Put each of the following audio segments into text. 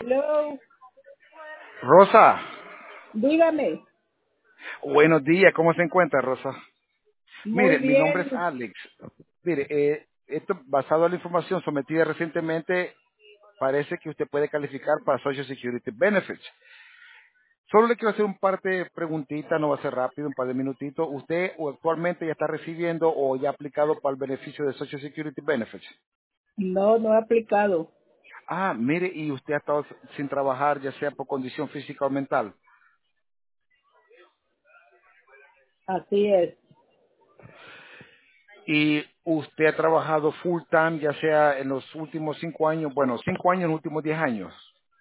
Hello, Rosa, dígame. buenos días, ¿cómo se encuentra, Rosa? Muy Mire, mi nombre es bien. Alex. Mire, esto basado en la información sometida recientemente, parece que usted puede calificar para Social Security Benefits. Solo le quiero hacer un par de preguntitas, no va a ser rápido, un par de minutitos. ¿Usted o actualmente ya está recibiendo o ya ha aplicado para el beneficio de Social Security Benefits? No, no he aplicado. Ah, mire, y usted ha estado sin trabajar, ya sea por condición física o mental. Así es. Y usted ha trabajado full time, ya sea en los últimos 5 años, bueno, 5 años en los últimos 10 años.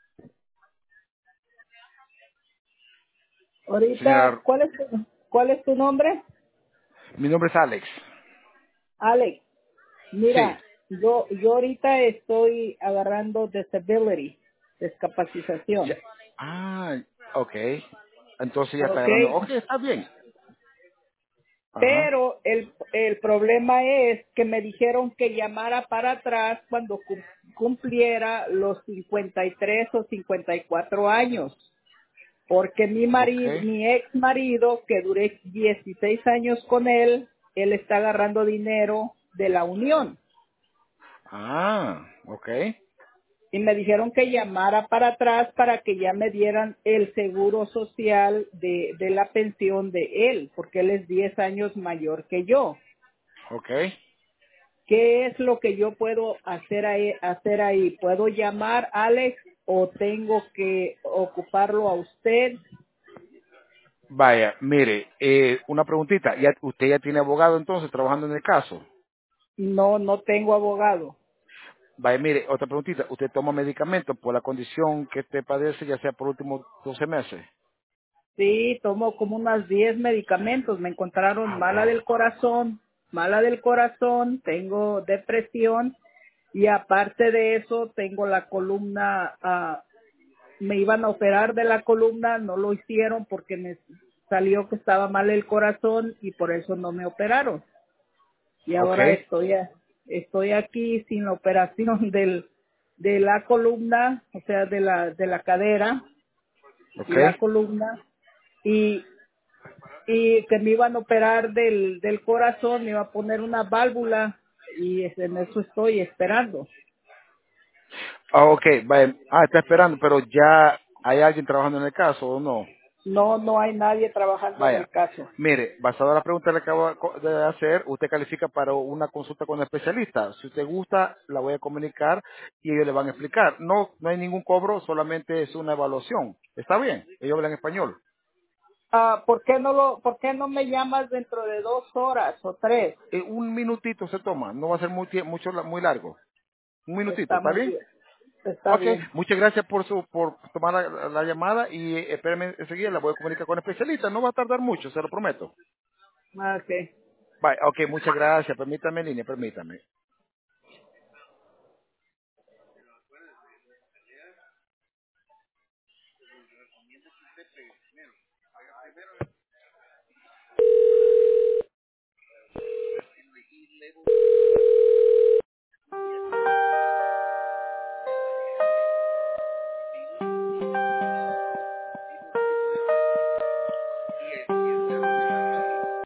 Ahorita, Señora, ¿cuál es tu nombre? mi nombre es Alex. Alex. Sí. Mira, yo ahorita estoy agarrando disability, Ya. descapacitación. Ah, ok. Entonces ya está ¿Ok? agarrando. Ok, está bien. Ajá. Pero el problema es que me dijeron que llamara para atrás cuando cumpliera los 53 o 54 años. Porque Ok. mi ex marido, que duré 16 años con él está agarrando dinero de la unión. Ah, ok. Y me dijeron que llamara para atrás para que ya me dieran el seguro social de la pensión de él, porque él es 10 años mayor que yo. Ok. ¿Qué es lo que yo puedo hacer ahí? ¿Puedo llamar a Alex o tengo que ocuparlo a usted? Vaya, mire, una preguntita. ¿Usted ya tiene abogado entonces trabajando en el caso? No, no tengo abogado. Vaya, mire, otra preguntita. ¿Usted toma medicamentos por la condición que usted padece, ya sea por últimos 12 meses? Sí, tomo como unas 10 medicamentos. Me encontraron Ah, wow. mala del corazón, tengo depresión y aparte de eso tengo la columna, me iban a operar de la columna, no lo hicieron porque me salió que estaba mal el corazón y por eso no me operaron. Y Ok. ahora estoy aquí sin la operación de la columna, o sea, de la cadera y Ok. la columna y que me iban a operar del corazón, me iba a poner una válvula y en eso estoy esperando. Ah, ok, vaya. Ah, está esperando, pero ya hay alguien trabajando en el caso o no. No, no hay nadie trabajando en Vaya. el caso. Mire, basado en la pregunta que le acabo de hacer, usted califica para una consulta con un especialista. Si usted gusta, la voy a comunicar y ellos le van a explicar. No, no hay ningún cobro, solamente es una evaluación. ¿Está bien? Ellos hablan español. ¿Por qué no me llamas dentro de 2 horas o 3? Un minutito se toma, no va a ser muy largo. Un minutito, Está ¿está muy bien? bien, está Ok, bien. muchas gracias por tomar la llamada y espérenme enseguida, la voy a comunicar con el especialista. No va a tardar mucho, se lo prometo. Ok. Bye, ok, muchas gracias. Permítame en línea, permítame.